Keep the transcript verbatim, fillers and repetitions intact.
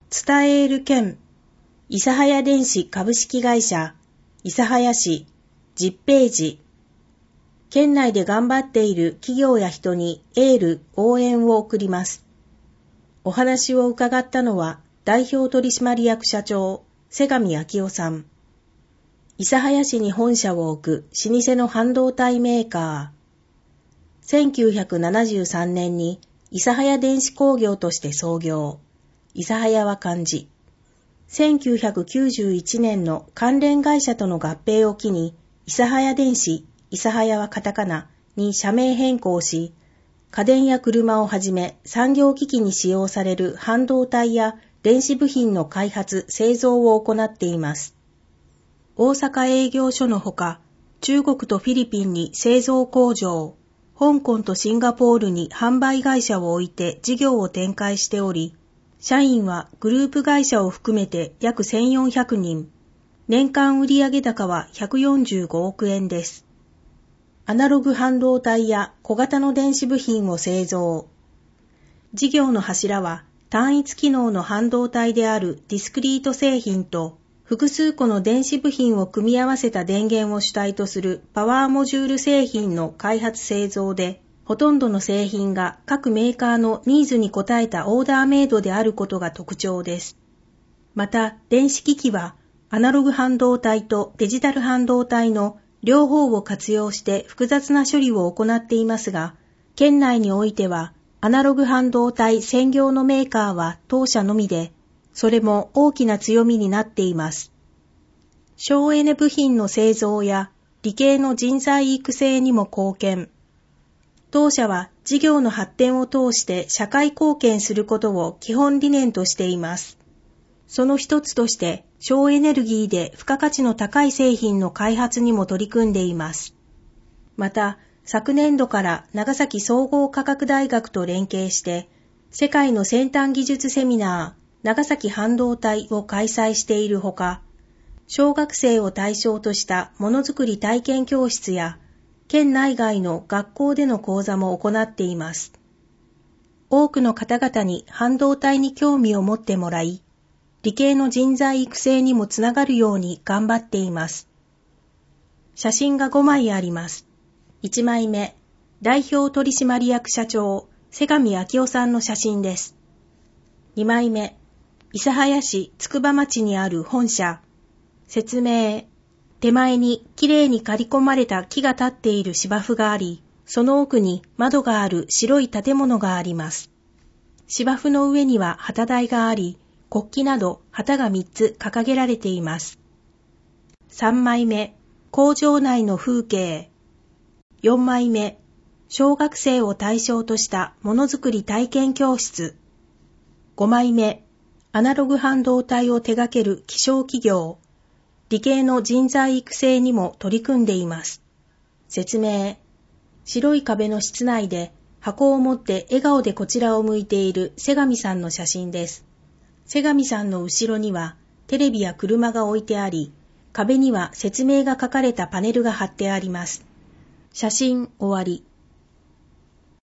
伝える県、諫早電子株式会社、諫早市、じゅっページ。県内で頑張っている企業や人にエール、応援を送ります。お話を伺ったのは、代表取締役社長、瀬上昭夫さん。諫早市に本社を置く老舗の半導体メーカー。せんきゅうひゃくななじゅうさんねんに諫早電子工業として創業。諫早は漢字。せんきゅうひゃくきゅうじゅういちねんの関連会社との合併を機に、諫早電子、諫早はカタカナに社名変更し、家電や車をはじめ産業機器に使用される半導体や電子部品の開発・製造を行っています。大阪営業所のほか、中国とフィリピンに製造工場、香港とシンガポールに販売会社を置いて事業を展開しており、社員はグループ会社を含めて約せんよんひゃくにん、年間売上高はひゃくよんじゅうごおくえんです。アナログ半導体や小型の電子部品を製造。事業の柱は単一機能の半導体であるディスクリート製品と複数個の電子部品を組み合わせた電源を主体とするパワーモジュール製品の開発製造で、ほとんどの製品が各メーカーのニーズに応えたオーダーメイドであることが特徴です。また、電子機器はアナログ半導体とデジタル半導体の両方を活用して複雑な処理を行っていますが、県内においてはアナログ半導体専業のメーカーは当社のみで、それも大きな強みになっています。省エネ部品の製造や理系の人材育成にも貢献。当社は事業の発展を通して社会貢献することを基本理念としています。その一つとして省エネルギーで付加価値の高い製品の開発にも取り組んでいます。また、昨年度から長崎総合科学大学と連携して世界の先端技術セミナー長崎半導体を開催しているほか、小学生を対象としたものづくり体験教室や県内外の学校での講座も行っています。多くの方々に半導体に興味を持ってもらい、理系の人材育成にもつながるように頑張っています。写真がごまいあります。いちまいめ、代表取締役社長、瀬上昭夫さんの写真です。にまいめ、諫早市筑波町にある本社。説明。手前にきれいに刈り込まれた木が立っている芝生があり、その奥に窓がある白い建物があります。芝生の上には旗台があり、国旗など旗がみっつ掲げられています。さんまいめ、工場内の風景。よんまいめ、小学生を対象としたものづくり体験教室。ごまいめ、アナログ半導体を手掛ける希少企業。理系の人材育成にも取り組んでいます。説明。白い壁の室内で箱を持って笑顔でこちらを向いている瀬上さんの写真です。瀬上さんの後ろにはテレビや車が置いてあり、壁には説明が書かれたパネルが貼ってあります。写真終わり。